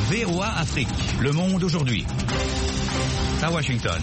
VOA Afrique, le monde aujourd'hui. À Washington.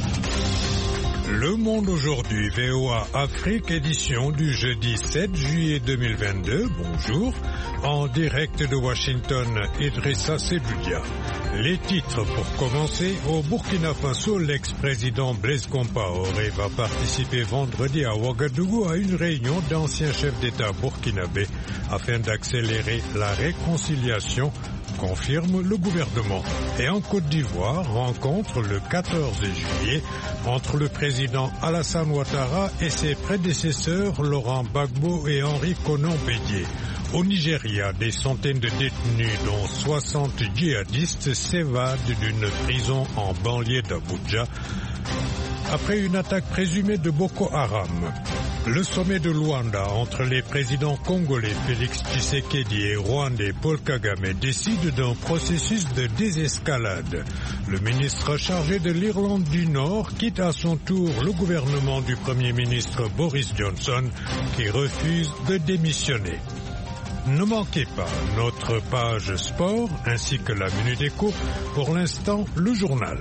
Le monde aujourd'hui, VOA Afrique, édition du jeudi 7 juillet 2022. Bonjour. En direct de Washington, Idrissa Seloudia. Les titres pour commencer. Au Burkina Faso, l'ex-président Blaise Compaoré va participer vendredi à Ouagadougou à une réunion d'anciens chefs d'État burkinabés afin d'accélérer la réconciliation, confirme le gouvernement. Et en Côte d'Ivoire, rencontre le 14 juillet entre le président Alassane Ouattara et ses prédécesseurs Laurent Gbagbo et Henri Konan Bédié. Au Nigeria, des centaines de détenus, dont 60 djihadistes, s'évadent d'une prison en banlieue d'Abuja après une attaque présumée de Boko Haram. Le sommet de Luanda entre les présidents congolais Félix Tshisekedi et rwandais Paul Kagame décide d'un processus de désescalade. Le ministre chargé de l'Irlande du Nord quitte à son tour le gouvernement du Premier ministre Boris Johnson qui refuse de démissionner. Ne manquez pas notre page sport ainsi que la Minute Éco. Pour l'instant, le journal.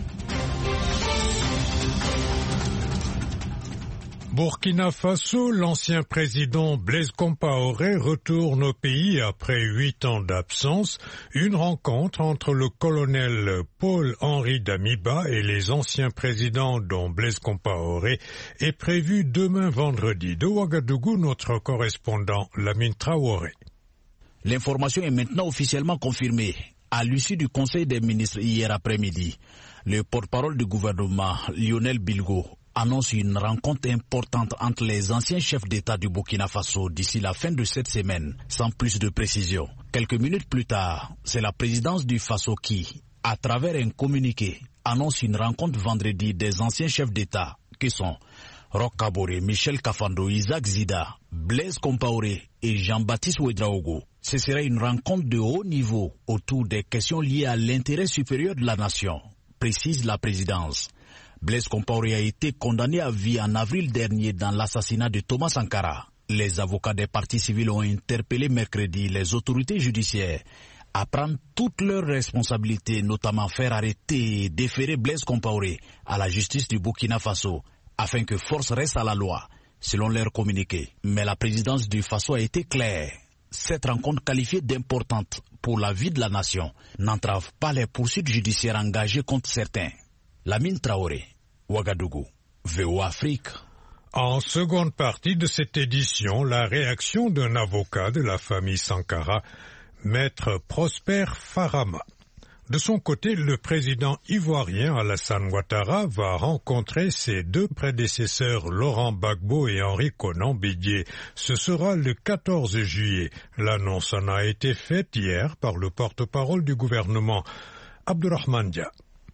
Burkina Faso, l'ancien président Blaise Compaoré retourne au pays après 8 ans d'absence. Une rencontre entre le colonel Paul-Henri Damiba et les anciens présidents dont Blaise Compaoré est prévue demain vendredi. De Ouagadougou, notre correspondant Lamine Traoré. L'information est maintenant officiellement confirmée. À l'issue du Conseil des ministres hier après-midi, le porte-parole du gouvernement, Lionel Bilgo, annonce une rencontre importante entre les anciens chefs d'État du Burkina Faso d'ici la fin de cette semaine, sans plus de précision. Quelques minutes plus tard, c'est la présidence du Faso qui, à travers un communiqué, annonce une rencontre vendredi des anciens chefs d'État, qui sont Roch Kaboré, Michel Kafando, Isaac Zida, Blaise Compaoré et Jean-Baptiste Ouédraogo. Ce sera une rencontre de haut niveau autour des questions liées à l'intérêt supérieur de la nation, précise la présidence. Blaise Compaoré a été condamné à vie en avril dernier dans l'assassinat de Thomas Sankara. Les avocats des partis civils ont interpellé mercredi les autorités judiciaires à prendre toutes leurs responsabilités, notamment faire arrêter et déférer Blaise Compaoré à la justice du Burkina Faso, afin que force reste à la loi, selon leur communiqué. Mais la présidence du Faso a été claire. Cette rencontre qualifiée d'importante pour la vie de la nation n'entrave pas les poursuites judiciaires engagées contre certains. Lamine Traoré, Ouagadougou, VOA Afrique. En seconde partie de cette édition, la réaction d'un avocat de la famille Sankara, Maître Prosper Farama. De son côté, le président ivoirien Alassane Ouattara va rencontrer ses deux prédécesseurs Laurent Gbagbo et Henri Konan Bédié. Ce sera le 14 juillet. L'annonce en a été faite hier par le porte-parole du gouvernement, Abdourahmane Dia.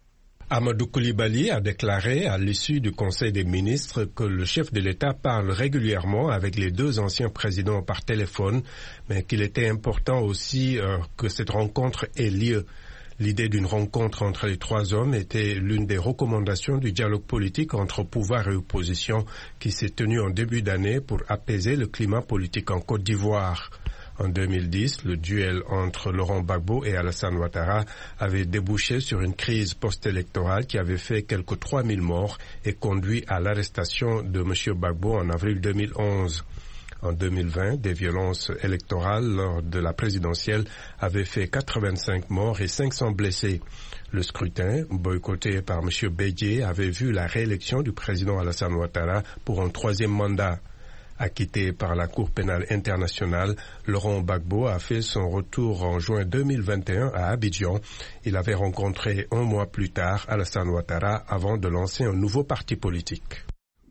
Amadou Koulibaly a déclaré à l'issue du Conseil des ministres que le chef de l'État parle régulièrement avec les deux anciens présidents par téléphone, mais qu'il était important aussi que cette rencontre ait lieu. L'idée d'une rencontre entre les trois hommes était l'une des recommandations du dialogue politique entre pouvoir et opposition qui s'est tenu en début d'année pour apaiser le climat politique en Côte d'Ivoire. En 2010, le duel entre Laurent Gbagbo et Alassane Ouattara avait débouché sur une crise post-électorale qui avait fait quelques 3000 morts et conduit à l'arrestation de M. Gbagbo en avril 2011. En 2020, des violences électorales lors de la présidentielle avaient fait 85 morts et 500 blessés. Le scrutin, boycotté par M. Bédié, avait vu la réélection du président Alassane Ouattara pour un troisième mandat. Acquitté par la Cour pénale internationale, Laurent Gbagbo a fait son retour en juin 2021 à Abidjan. Il avait rencontré un mois plus tard Alassane Ouattara avant de lancer un nouveau parti politique.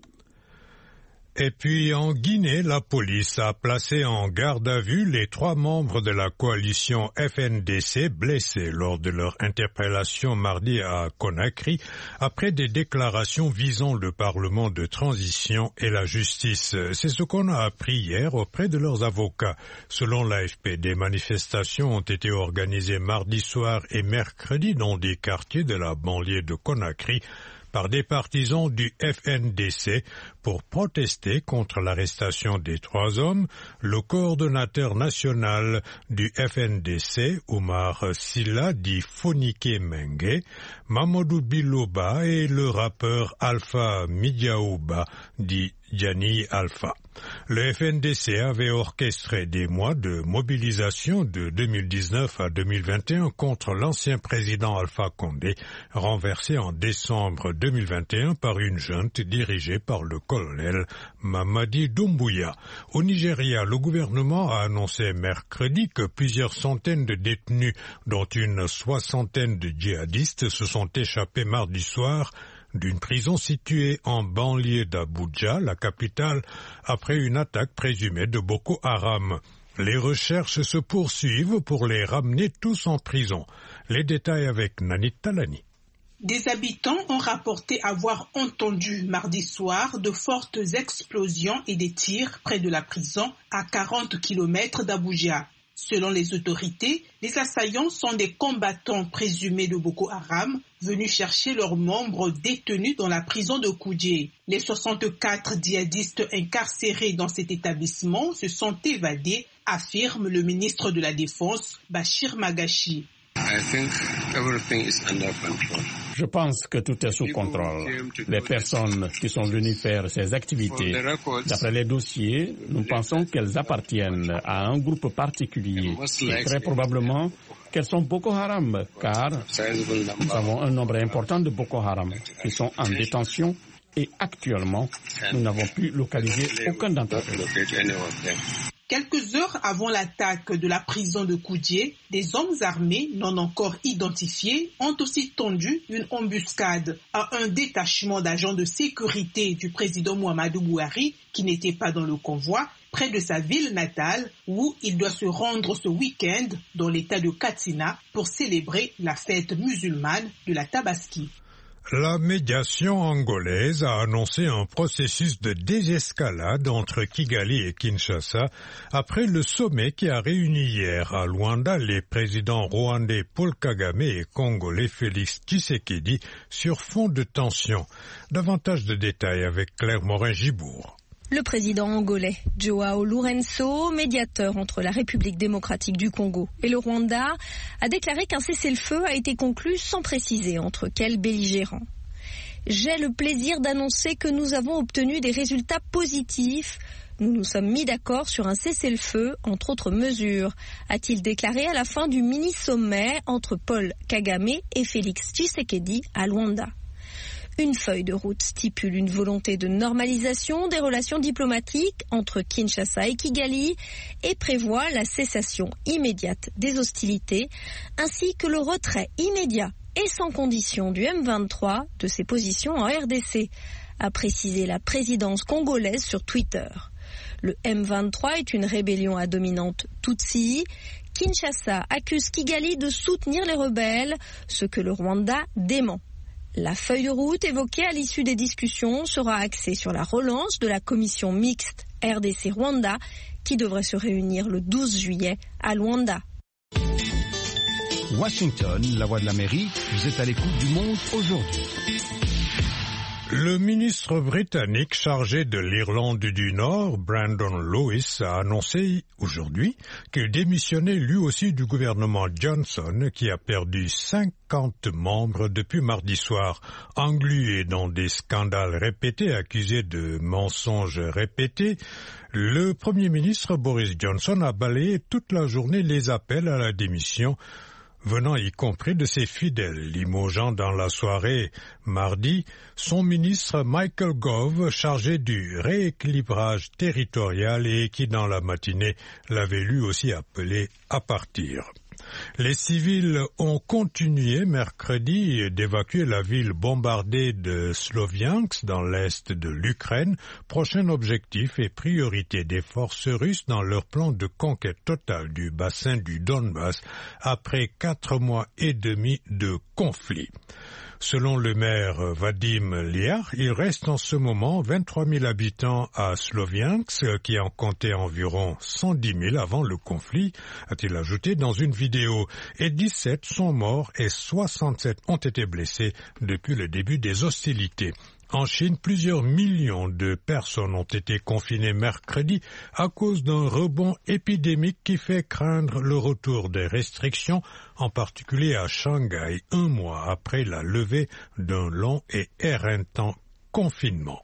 Et puis en Guinée, la police a placé en garde à vue les 3 membres de la coalition FNDC blessés lors de leur interpellation mardi à Conakry après des déclarations visant le Parlement de transition et la justice. C'est ce qu'on a appris hier auprès de leurs avocats. Selon l'AFP, des manifestations ont été organisées mardi soir et mercredi dans des quartiers de la banlieue de Conakry. par des partisans du FNDC pour protester contre l'arrestation des 3 hommes. Le coordonnateur national du FNDC, Oumar Silla, dit Fonike Mengue, Mamadou Biloba et le rappeur Alpha Midiaouba, dit Gianni Alpha. Le FNDC avait orchestré des mois de mobilisation de 2019 à 2021 contre l'ancien président Alpha Condé, renversé en décembre 2021 par une junte dirigée par le colonel Mamadi Doumbouya. Au Nigeria, le gouvernement a annoncé mercredi que plusieurs centaines de détenus, dont une soixantaine de djihadistes, se sont échappés mardi soir d'une prison située en banlieue d'Abuja, la capitale, après une attaque présumée de Boko Haram. Les recherches se poursuivent pour les ramener tous en prison. Les détails avec Nanit Talani. Des habitants ont rapporté avoir entendu mardi soir de fortes explosions et des tirs près de la prison à 40 km d'Abuja. Selon les autorités, les assaillants sont des combattants présumés de Boko Haram venus chercher leurs membres détenus dans la prison de Kuje. Les 64 djihadistes incarcérés dans cet établissement se sont évadés, affirme le ministre de la Défense, Bachir Magashi. Je pense que tout est sous contrôle. Les personnes qui sont venues faire ces activités, d'après les dossiers, nous pensons qu'elles appartiennent à un groupe particulier. Et très probablement qu'elles sont Boko Haram, car nous avons un nombre important de Boko Haram qui sont en détention et actuellement, nous n'avons pu localiser aucun d'entre eux. Quelques heures avant l'attaque de la prison de Kuje, des hommes armés non encore identifiés ont aussi tendu une embuscade à un détachement d'agents de sécurité du président Muhammadu Buhari qui n'était pas dans le convoi, près de sa ville natale où il doit se rendre ce week-end dans l'état de Katsina pour célébrer la fête musulmane de la Tabaski. La médiation angolaise a annoncé un processus de désescalade entre Kigali et Kinshasa après le sommet qui a réuni hier à Luanda les présidents rwandais Paul Kagame et congolais Félix Tshisekedi sur fond de tension. Davantage de détails avec Claire Morin-Gibourg. Le président angolais Joao Lourenço, médiateur entre la République démocratique du Congo et le Rwanda, a déclaré qu'un cessez-le-feu a été conclu sans préciser entre quels belligérants. J'ai le plaisir d'annoncer que nous avons obtenu des résultats positifs. Nous nous sommes mis d'accord sur un cessez-le-feu, entre autres mesures, a-t-il déclaré à la fin du mini-sommet entre Paul Kagame et Félix Tshisekedi à Luanda. Une feuille de route stipule une volonté de normalisation des relations diplomatiques entre Kinshasa et Kigali et prévoit la cessation immédiate des hostilités ainsi que le retrait immédiat et sans condition du M23 de ses positions en RDC, a précisé la présidence congolaise sur Twitter. Le M23 est une rébellion à dominante Tutsi. Kinshasa accuse Kigali de soutenir les rebelles, ce que le Rwanda dément. La feuille de route évoquée à l'issue des discussions sera axée sur la relance de la commission mixte RDC-Rwanda qui devrait se réunir le 12 juillet à Luanda. Washington, la voix de l'Amérique, vous êtes à l'écoute du Monde aujourd'hui. Le ministre britannique chargé de l'Irlande du Nord, Brandon Lewis, a annoncé aujourd'hui qu'il démissionnait lui aussi du gouvernement Johnson qui a perdu 50 membres depuis mardi soir, englué dans des scandales répétés, accusés de mensonges répétés. Le Premier ministre Boris Johnson a balayé toute la journée les appels à la démission, venant y compris de ses fidèles, limogeant dans la soirée mardi son ministre Michael Gove, chargé du rééquilibrage territorial et qui dans la matinée l'avait lui aussi appelé à partir. Les civils ont continué mercredi d'évacuer la ville bombardée de Sloviansk dans l'est de l'Ukraine, prochain objectif et priorité des forces russes dans leur plan de conquête totale du bassin du Donbass après 4 mois et demi de conflit. Selon le maire Vadim Liar, il reste en ce moment 23 000 habitants à Sloviansk, qui en comptait environ 110 000 avant le conflit, a-t-il ajouté dans une vidéo, et 17 sont morts et 67 ont été blessés depuis le début des hostilités. En Chine, plusieurs millions de personnes ont été confinées mercredi à cause d'un rebond épidémique qui fait craindre le retour des restrictions, en particulier à Shanghai, un mois après la levée d'un long et éreintant confinement.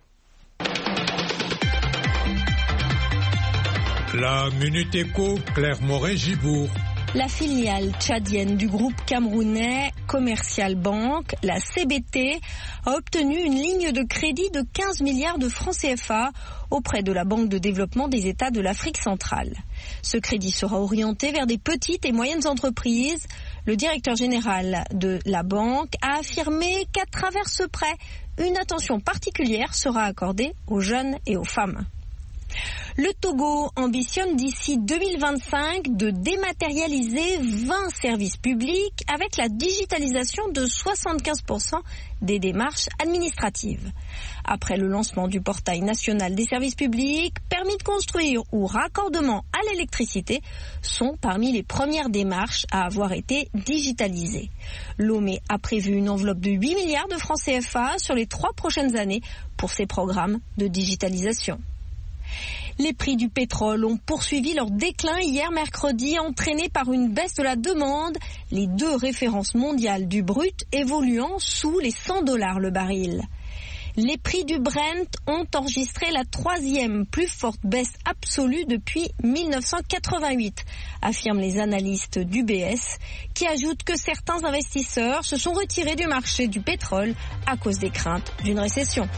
La Minute Éco, Claire Moret-Gibourg. La filiale tchadienne du groupe camerounais Commercial Bank, la CBT, a obtenu une ligne de crédit de 15 milliards de francs CFA auprès de la Banque de développement des États de l'Afrique centrale. Ce crédit sera orienté vers des petites et moyennes entreprises. Le directeur général de la banque a affirmé qu'à travers ce prêt, une attention particulière sera accordée aux jeunes et aux femmes. Le Togo ambitionne d'ici 2025 de dématérialiser 20 services publics avec la digitalisation de 75% des démarches administratives. Après le lancement du portail national des services publics, permis de construire ou raccordement à l'électricité sont parmi les premières démarches à avoir été digitalisées. Lomé a prévu une enveloppe de 8 milliards de francs CFA sur les 3 prochaines années pour ces programmes de digitalisation. Les prix du pétrole ont poursuivi leur déclin hier mercredi, entraînés par une baisse de la demande, les 2 références mondiales du brut évoluant sous les $100 le baril. Les prix du Brent ont enregistré la 3e plus forte baisse absolue depuis 1988, affirment les analystes d'UBS, qui ajoutent que certains investisseurs se sont retirés du marché du pétrole à cause des craintes d'une récession.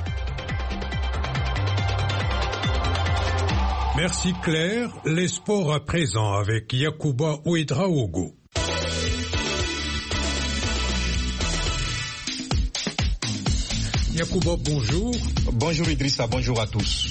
Merci Claire. Les sports à présent avec Yacouba Ouedraogo. Yacouba, bonjour. Bonjour Idrissa, bonjour à tous.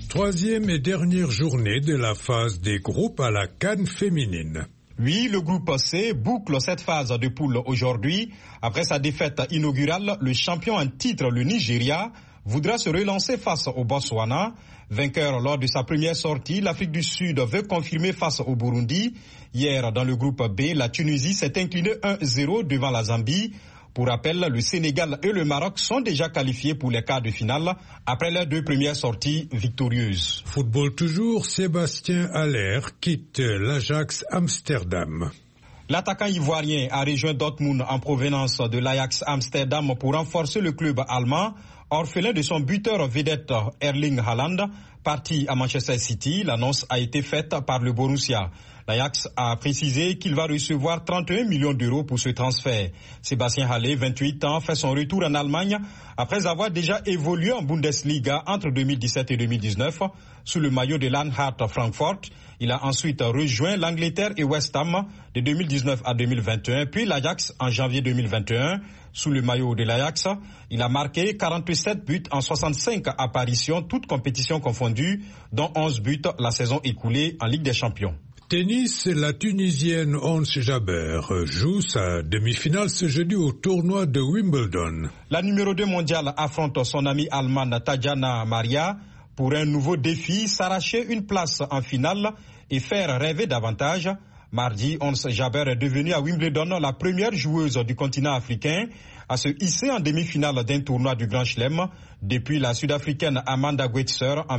3e et dernière journée de la phase des groupes à la CAN féminine. Oui, le groupe C boucle cette phase de poule aujourd'hui. Après sa défaite inaugurale, le champion en titre, le Nigeria, voudra se relancer face au Botswana. Vainqueur lors de sa première sortie, l'Afrique du Sud veut confirmer face au Burundi. Hier, dans le groupe B, la Tunisie s'est inclinée 1-0 devant la Zambie. Pour rappel, le Sénégal et le Maroc sont déjà qualifiés pour les quarts de finale après leurs 2 premières sorties victorieuses. Football toujours, Sébastien Haller quitte l'Ajax Amsterdam. L'attaquant ivoirien a rejoint Dortmund en provenance de l'Ajax Amsterdam pour renforcer le club allemand. Orphelin de son buteur vedette Erling Haaland, parti à Manchester City, l'annonce a été faite par le Borussia. L'Ajax a précisé qu'il va recevoir 31 millions d'euros pour ce transfert. Sébastien Haller, 28 ans, fait son retour en Allemagne après avoir déjà évolué en Bundesliga entre 2017 et 2019 sous le maillot de l'Eintracht Francfort. Il a ensuite rejoint l'Angleterre et West Ham de 2019 à 2021, puis l'Ajax en janvier 2021. Sous le maillot de l'Ajax, il a marqué 47 buts en 65 apparitions, toutes compétitions confondues, dont 11 buts la saison écoulée en Ligue des Champions. Tennis, la Tunisienne Ons Jabeur joue sa demi-finale ce jeudi au tournoi de Wimbledon. La numéro 2 mondiale affronte son amie allemande Tatjana Maria pour un nouveau défi, s'arracher une place en finale et faire rêver davantage. Mardi, Ons Jabeur est devenue à Wimbledon la première joueuse du continent africain à se hisser en demi-finale d'un tournoi du Grand Chelem depuis la Sud-Africaine Amanda Goetzer en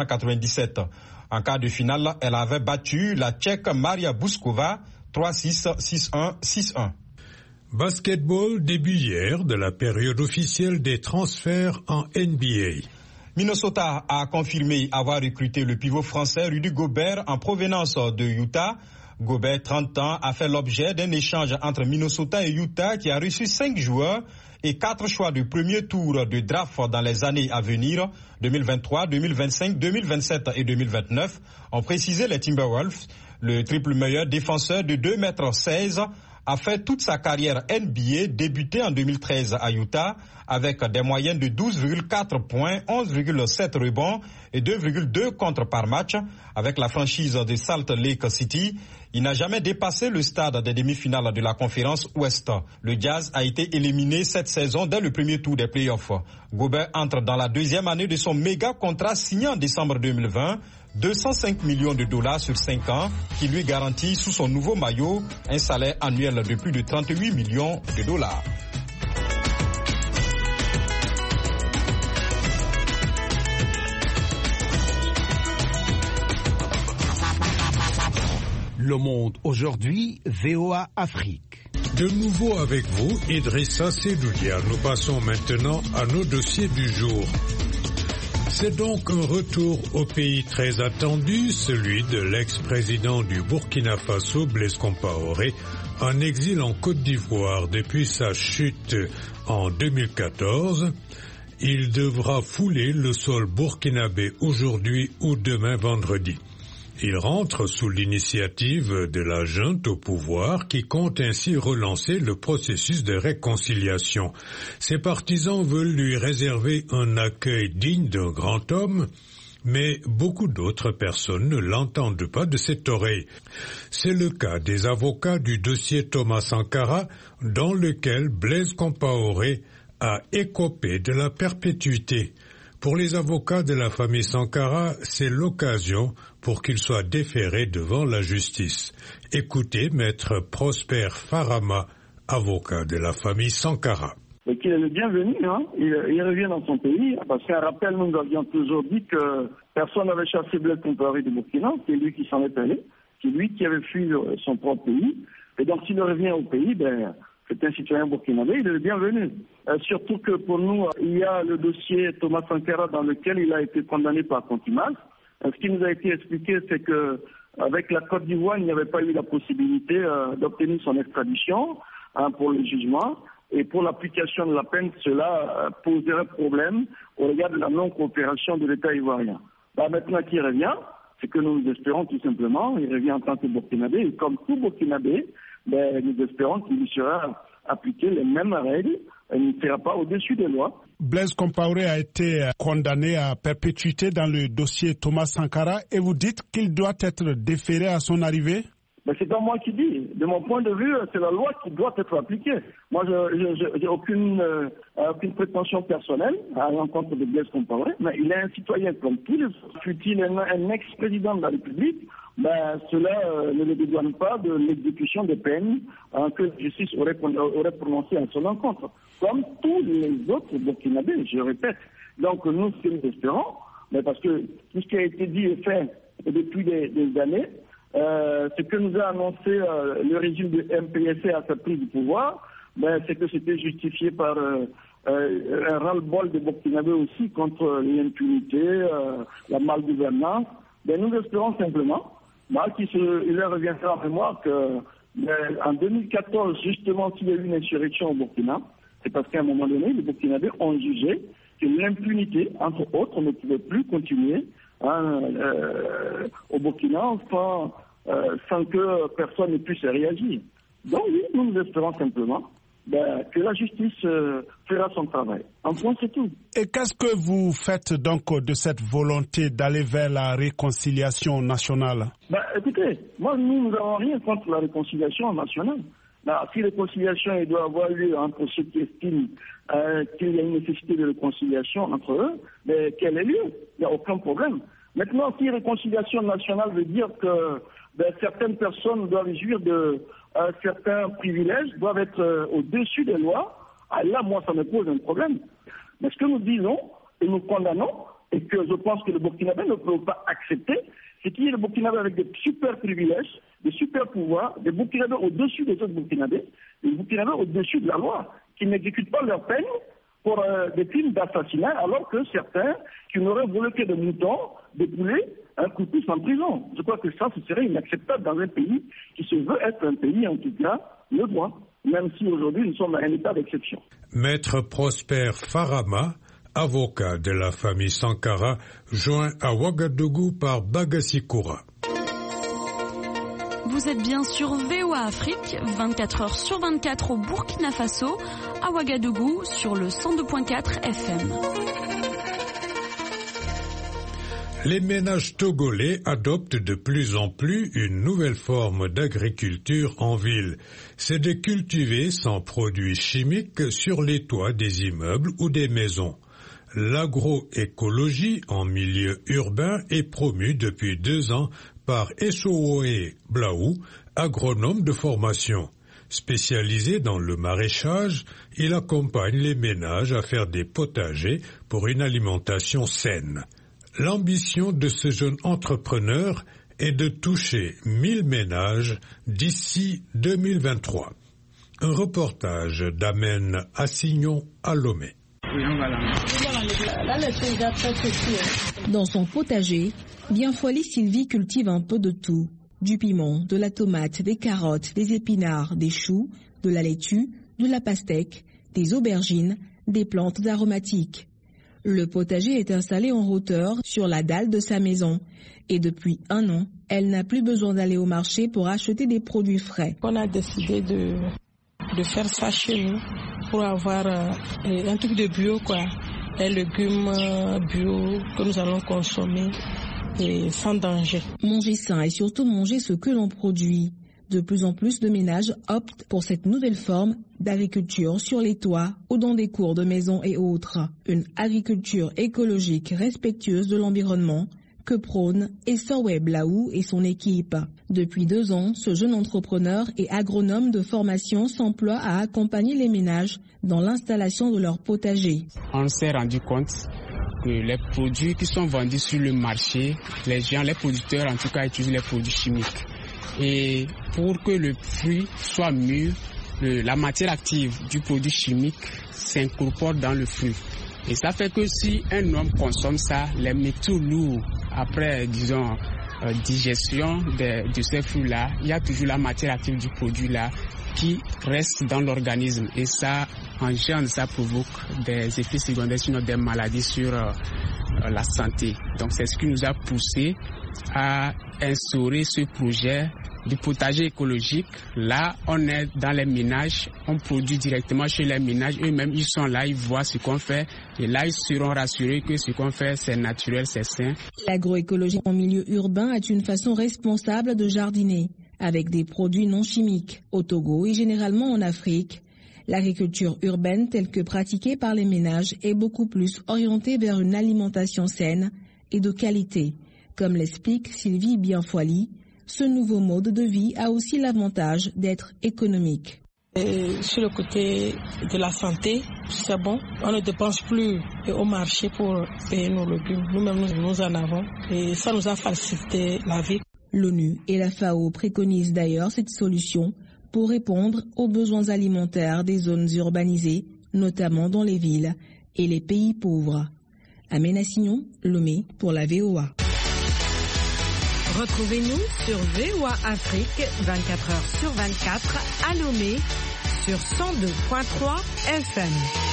1997. En quart de finale, elle avait battu la Tchèque Maria Bouskova 3-6, 6-1, 6-1. Basketball, début hier de la période officielle des transferts en NBA. Minnesota a confirmé avoir recruté le pivot français Rudy Gobert en provenance de Utah. Gobert, 30 ans, a fait l'objet d'un échange entre Minnesota et Utah qui a reçu 5 joueurs et 4 choix de premier tour de draft dans les années à venir, 2023, 2025, 2027 et 2029, ont précisé les Timberwolves. Le triple meilleur défenseur de 2,16 m a fait toute sa carrière NBA, débuté en 2013 à Utah, avec des moyennes de 12,4 points, 11,7 rebonds et 2,2 contres par match. Avec la franchise de Salt Lake City, il n'a jamais dépassé le stade des demi-finales de la conférence Ouest. Le Jazz a été éliminé cette saison dès le premier tour des playoffs. Gobert entre dans la deuxième année de son méga contrat signé en décembre 2020, 205 millions de dollars sur 5 ans, qui lui garantit sous son nouveau maillot un salaire annuel de plus de 38 millions de dollars. Le Monde aujourd'hui, VOA Afrique. De nouveau avec vous, Idrissa Sedoudia. Nous passons maintenant à nos dossiers du jour. C'est donc un retour au pays très attendu, celui de l'ex-président du Burkina Faso, Blaise Compaoré, en exil en Côte d'Ivoire depuis sa chute en 2014. Il devra fouler le sol burkinabé aujourd'hui ou demain vendredi. Il rentre sous l'initiative de la junte au pouvoir qui compte ainsi relancer le processus de réconciliation. Ses partisans veulent lui réserver un accueil digne d'un grand homme, mais beaucoup d'autres personnes ne l'entendent pas de cette oreille. C'est le cas des avocats du dossier Thomas Sankara, dans lequel Blaise Compaoré a écopé de la perpétuité. Pour les avocats de la famille Sankara, c'est l'occasion pour qu'ils soient déférés devant la justice. Écoutez Maître Prosper Farama, avocat de la famille Sankara. Et qu'il est le bienvenu, il revient dans son pays, parce qu'un rappel, nous avions toujours dit que personne n'avait chassé Blaise Compaoré du Burkina, c'est lui qui s'en est allé, c'est lui qui avait fui son propre pays, et donc s'il revient au pays, c'est un citoyen burkinabé, il est le bienvenu. Surtout que pour nous, il y a le dossier Thomas Sankara dans lequel il a été condamné par contumace. Ce qui nous a été expliqué, c'est que avec la Côte d'Ivoire, il n'y avait pas eu la possibilité d'obtenir son extradition pour le jugement. Et pour l'application de la peine, cela poserait problème au regard de la non-coopération de l'État ivoirien. Maintenant qu'il revient, c'est que nous espérons tout simplement, il revient en tant que burkinabé, et comme tout burkinabé, nous espérons qu'il lui sera appliqué les mêmes règles, et il ne sera pas au-dessus des lois. Blaise Compaoré a été condamné à perpétuité dans le dossier Thomas Sankara et vous dites qu'il doit être déféré à son arrivée? C'est pas moi qui dis. De mon point de vue, c'est la loi qui doit être appliquée. Moi, je n'ai aucune prétention personnelle à l'encontre de Blaise Compaoré, mais il est un citoyen comme tous les autres. Fut-il un ex-président de la République, cela ne le dédouane pas de l'exécution des peines que la justice aurait prononcées à son encontre, comme tous les autres burkinabés, je répète. Donc nous, ce que nous espérons, parce que tout ce qui a été dit et fait depuis des années, ce que nous a annoncé le régime de MPSC à sa prise du pouvoir, c'est que c'était justifié par un ras-le-bol de burkinabés aussi contre l'impunité, la malgouvernance. Nous espérons simplement qu'il leur reviendra en mémoire qu'en 2014, justement, s'il y a eu une insurrection au Burkina, c'est parce qu'à un moment donné, les burkinabés ont jugé que l'impunité, entre autres, ne pouvait plus continuer au Burkina sans que personne ne puisse réagir. Donc oui, nous espérons simplement que la justice fera son travail. En point, c'est tout. Et qu'est-ce que vous faites donc de cette volonté d'aller vers la réconciliation nationale? Écoutez, nous n'avons rien contre la réconciliation nationale. Si réconciliation doit avoir lieu entre ceux qui estiment qu'il y a une nécessité de réconciliation entre eux, qu'elle ait lieu, il n'y a aucun problème. Maintenant, si réconciliation nationale veut dire que certaines personnes doivent jouir de certains privilèges, doivent être au-dessus des lois, là, moi, ça me pose un problème. Mais ce que nous disons et nous condamnons, et que je pense que le Burkinabé ne peut pas accepter, c'est qu'il y ait le Burkinabé avec des super privilèges, des super pouvoirs, des Burkinabés au-dessus des autres Burkinabés, des Burkinabés au-dessus de la loi, qui n'exécutent pas leur peine pour des crimes d'assassinat, alors que certains qui n'auraient volé que des moutons, des poulets, un coup de pouce en prison. Je crois que ça, ce serait inacceptable dans un pays qui se veut être un pays, en tout cas, le droit, même si aujourd'hui nous sommes à un état d'exception. Maître Prosper Farama, avocat de la famille Sankara, joint à Ouagadougou par Bagassi Koura. Vous êtes bien sur VOA Afrique, 24 heures sur 24 au Burkina Faso, à Ouagadougou sur le 102.4 FM. Les ménages togolais adoptent de plus en plus une nouvelle forme d'agriculture en ville. C'est de cultiver sans produits chimiques sur les toits des immeubles ou des maisons. L'agroécologie en milieu urbain est promue depuis 2 ans par Essowoe Blaou, agronome de formation. Spécialisé dans le maraîchage, il accompagne les ménages à faire des potagers pour une alimentation saine. L'ambition de ce jeune entrepreneur est de toucher 1000 ménages d'ici 2023. Un reportage d'Amen Assignon à Lomé. Dans son potager, Bienfoli Sylvie cultive un peu de tout. Du piment, de la tomate, des carottes, des épinards, des choux, de la laitue, de la pastèque, des aubergines, des plantes aromatiques. Le potager est installé en hauteur sur la dalle de sa maison. Et depuis 1 an, elle n'a plus besoin d'aller au marché pour acheter des produits frais. On a décidé de faire ça chez nous pour avoir un truc de bio, quoi. Des légumes bio que nous allons consommer et sans danger. Manger sain et surtout manger ce que l'on produit. De plus en plus de ménages optent pour cette nouvelle forme d'agriculture sur les toits ou dans des cours de maison et autres. Une agriculture écologique respectueuse de l'environnement que prône Essowoe Blaou et son équipe. Depuis 2 ans, ce jeune entrepreneur et agronome de formation s'emploie à accompagner les ménages dans l'installation de leur potager. On s'est rendu compte que les produits qui sont vendus sur le marché, les producteurs en tout cas utilisent les produits chimiques. Et pour que le fruit soit mûr, la matière active du produit chimique s'incorpore dans le fruit. Et ça fait que si un homme consomme ça, les métaux lourds, après, digestion de ces fruits-là, il y a toujours la matière active du produit-là qui reste dans l'organisme. Et ça engendre, ça provoque des effets secondaires, sinon des maladies sur la santé. Donc c'est ce qui nous a poussé à instaurer ce projet du potager écologique. Là, on est dans les ménages, on produit directement chez les ménages. Eux-mêmes, ils sont là, ils voient ce qu'on fait. Et là, ils seront rassurés que ce qu'on fait, c'est naturel, c'est sain. L'agroécologie en milieu urbain est une façon responsable de jardiner, avec des produits non chimiques. Au Togo et généralement en Afrique, l'agriculture urbaine telle que pratiquée par les ménages est beaucoup plus orientée vers une alimentation saine et de qualité. Comme l'explique Sylvie Bienfoli, ce nouveau mode de vie a aussi l'avantage d'être économique. Et sur le côté de la santé, c'est bon. On ne dépense plus au marché pour payer nos légumes. Nous-mêmes, nous en avons. Et ça nous a facilité la vie. L'ONU et la FAO préconisent d'ailleurs cette solution pour répondre aux besoins alimentaires des zones urbanisées, notamment dans les villes et les pays pauvres. Amen Assignon, Lomé pour la VOA. Retrouvez-nous sur VOA Afrique, 24 heures sur 24, à Lomé, sur 102.3 FM.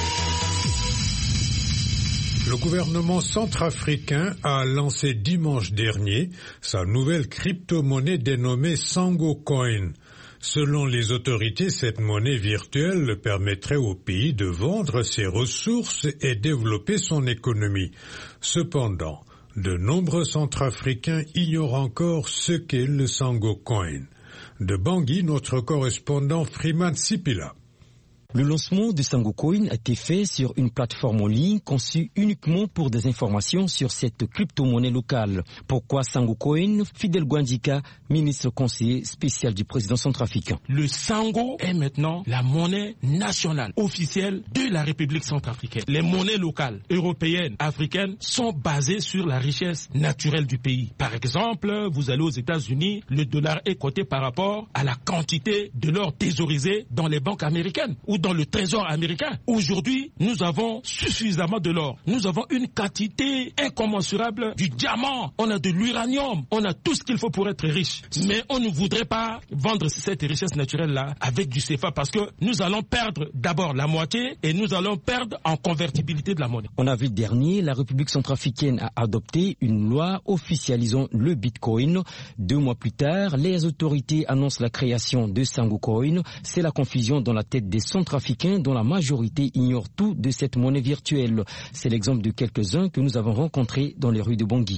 Le gouvernement centrafricain a lancé dimanche dernier sa nouvelle crypto-monnaie dénommée Sango Coin. Selon les autorités, cette monnaie virtuelle permettrait au pays de vendre ses ressources et développer son économie. Cependant, de nombreux Centrafricains ignorent encore ce qu'est le Sango Coin. De Bangui, notre correspondant Freeman Sipila. Le lancement de Sango Coin a été fait sur une plateforme en ligne conçue uniquement pour des informations sur cette crypto-monnaie locale. Pourquoi Sango Coin? Fidel Gwandika, ministre conseiller spécial du président centrafricain. Le Sango est maintenant la monnaie nationale officielle de la République centrafricaine. Les monnaies locales, européennes, africaines sont basées sur la richesse naturelle du pays. Par exemple, vous allez aux États-Unis, le dollar est coté par rapport à la quantité de l'or thésaurisé dans les banques américaines ou dans le trésor américain. Aujourd'hui, nous avons suffisamment de l'or. Nous avons une quantité incommensurable du diamant. On a de l'uranium. On a tout ce qu'il faut pour être riche. Mais on ne voudrait pas vendre cette richesse naturelle-là avec du CFA parce que nous allons perdre d'abord la moitié et nous allons perdre en convertibilité de la monnaie. En avril dernier, la République centrafricaine a adopté une loi officialisant le Bitcoin. 2 mois plus tard, les autorités annoncent la création de Sangocoin. C'est la confusion dans la tête des Centrafricains dont la majorité ignore tout de cette monnaie virtuelle. C'est l'exemple de quelques-uns que nous avons rencontrés dans les rues de Bangui.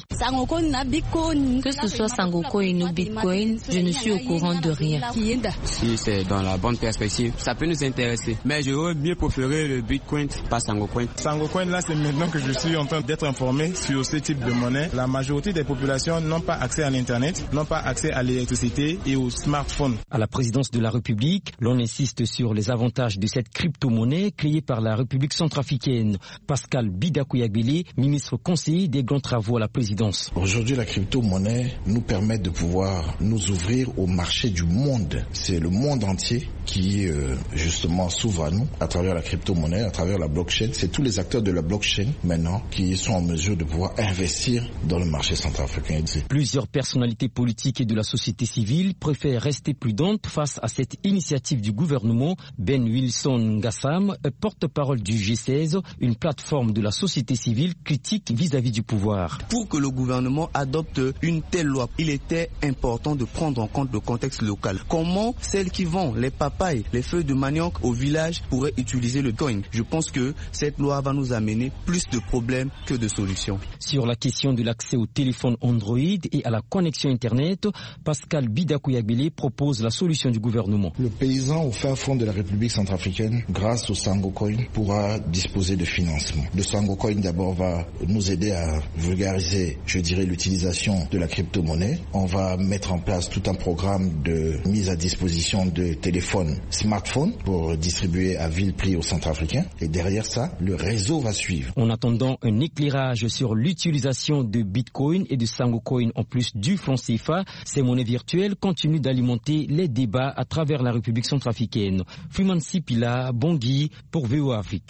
Que ce soit Sangocoin ou Bitcoin, je ne suis au courant de rien. Si c'est dans la bonne perspective, ça peut nous intéresser. Mais j'aurais mieux préféré le Bitcoin, pas Sangocoin. Sangocoin, là, c'est maintenant que je suis en train d'être informé sur ce type de monnaie. La majorité des populations n'ont pas accès à l'Internet, n'ont pas accès à l'électricité et aux smartphones. À la présidence de la République, l'on insiste sur les avantages de cette crypto-monnaie créée par la République centrafricaine. Pascal Bidakouyabili, ministre conseiller des grands travaux à la présidence. Aujourd'hui, la crypto-monnaie nous permet de pouvoir nous ouvrir au marché du monde. C'est le monde entier qui justement s'ouvre à nous à travers la crypto-monnaie, à travers la blockchain. C'est tous les acteurs de la blockchain maintenant qui sont en mesure de pouvoir investir dans le marché centrafricain. Plusieurs personnalités politiques et de la société civile préfèrent rester prudentes face à cette initiative du gouvernement. Ben Wilson Gassam, porte-parole du G16, une plateforme de la société civile critique vis-à-vis du pouvoir. Pour que le gouvernement adopte une telle loi, il était important de prendre en compte le contexte local. Comment celles qui vendent les papayes, les feuilles de manioc au village pourraient utiliser le coin? Je pense que cette loi va nous amener plus de problèmes que de solutions. Sur la question de l'accès au téléphone Android et à la connexion Internet, Pascal Bidakouyabili propose la solution du gouvernement. Le paysan au fin fond de la République centrafricaine, grâce au Sangocoin, pourra disposer de financement. Le Sangocoin d'abord va nous aider à vulgariser, je dirais, l'utilisation de la crypto-monnaie. On va mettre en place tout un programme de mise à disposition de téléphones smartphones pour distribuer à vil prix aux Centrafricains. Et derrière ça, le réseau va suivre. En attendant un éclairage sur l'utilisation de Bitcoin et de Sangocoin en plus du franc CFA, ces monnaies virtuelles continuent d'alimenter les débats à travers la République centrafricaine. Freeman Sipila, Bangui pour VOA Afrique.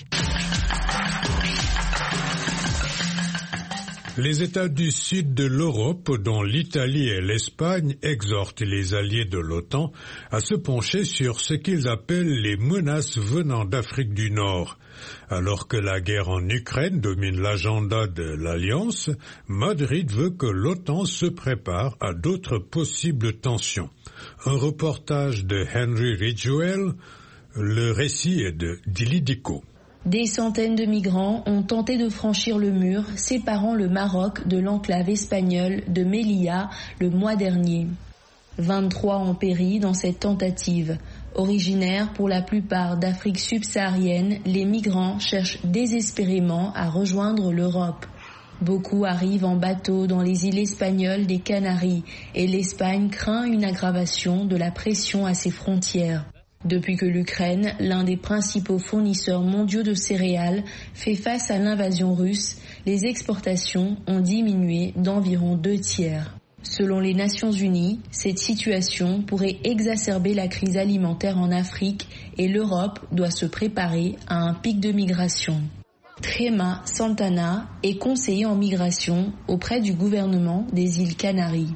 Les États du sud de l'Europe, dont l'Italie et l'Espagne, exhortent les alliés de l'OTAN à se pencher sur ce qu'ils appellent les menaces venant d'Afrique du Nord. Alors que la guerre en Ukraine domine l'agenda de l'Alliance, Madrid veut que l'OTAN se prépare à d'autres possibles tensions. Un reportage de Henry Ridgewell, le récit est de Dili Diko. Des centaines de migrants ont tenté de franchir le mur séparant le Maroc de l'enclave espagnole de Melilla le mois dernier. 23 ont péri dans cette tentative. Originaires pour la plupart d'Afrique subsaharienne, les migrants cherchent désespérément à rejoindre l'Europe. Beaucoup arrivent en bateau dans les îles espagnoles des Canaries et l'Espagne craint une aggravation de la pression à ses frontières. Depuis que l'Ukraine, l'un des principaux fournisseurs mondiaux de céréales, fait face à l'invasion russe, les exportations ont diminué d'environ 2/3. Selon les Nations Unies, cette situation pourrait exacerber la crise alimentaire en Afrique et l'Europe doit se préparer à un pic de migration. Trema Santana est conseiller en migration auprès du gouvernement des îles Canaries.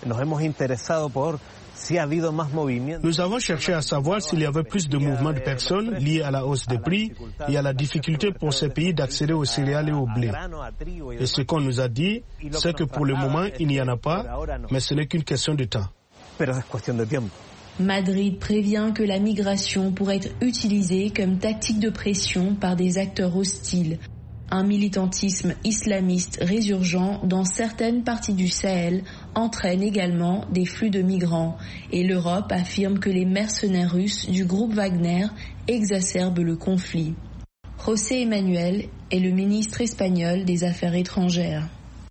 Nous avons cherché à savoir s'il y avait plus de mouvements de personnes liés à la hausse des prix et à la difficulté pour ces pays d'accéder aux céréales et au blé. Et ce qu'on nous a dit, c'est que pour le moment, il n'y en a pas, mais ce n'est qu'une question de temps. Madrid prévient que la migration pourrait être utilisée comme tactique de pression par des acteurs hostiles. Un militantisme islamiste résurgent dans certaines parties du Sahel entraîne également des flux de migrants. Et l'Europe affirme que les mercenaires russes du groupe Wagner exacerbent le conflit. José Emmanuel est le ministre espagnol des Affaires étrangères.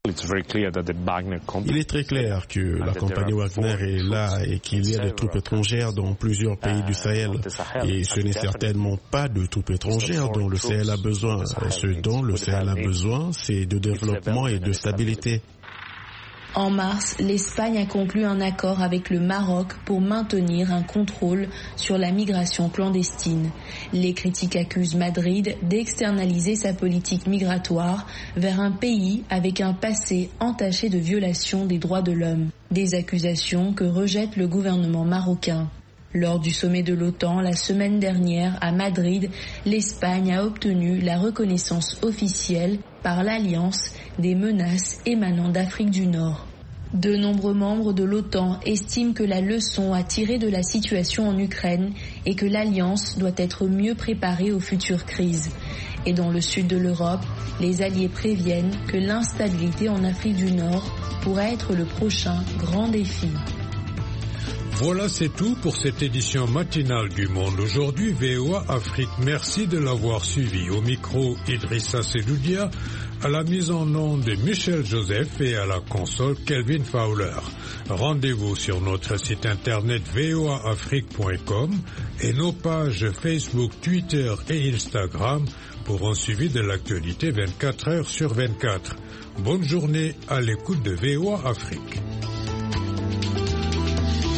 Il est très clair que la compagnie Wagner est là et qu'il y a des troupes étrangères dans plusieurs pays du Sahel. Et ce n'est certainement pas de troupes étrangères dont le Sahel a besoin. Ce dont le Sahel a besoin, c'est de développement et de stabilité. En mars, l'Espagne a conclu un accord avec le Maroc pour maintenir un contrôle sur la migration clandestine. Les critiques accusent Madrid d'externaliser sa politique migratoire vers un pays avec un passé entaché de violations des droits de l'homme. Des accusations que rejette le gouvernement marocain. Lors du sommet de l'OTAN la semaine dernière à Madrid, l'Espagne a obtenu la reconnaissance officielle par l'Alliance des menaces émanant d'Afrique du Nord. De nombreux membres de l'OTAN estiment que la leçon à tirer de la situation en Ukraine est que l'Alliance doit être mieux préparée aux futures crises. Et dans le sud de l'Europe, les alliés préviennent que l'instabilité en Afrique du Nord pourrait être le prochain grand défi. Voilà, c'est tout pour cette édition matinale du Monde aujourd'hui. VOA Afrique, merci de l'avoir suivi. Au micro, Idrissa Seloudia, à la mise en onde de Michel Joseph et à la console Kelvin Fowler. Rendez-vous sur notre site internet voaafrique.com et nos pages Facebook, Twitter et Instagram pour un suivi de l'actualité 24 heures sur 24. Bonne journée à l'écoute de VOA Afrique.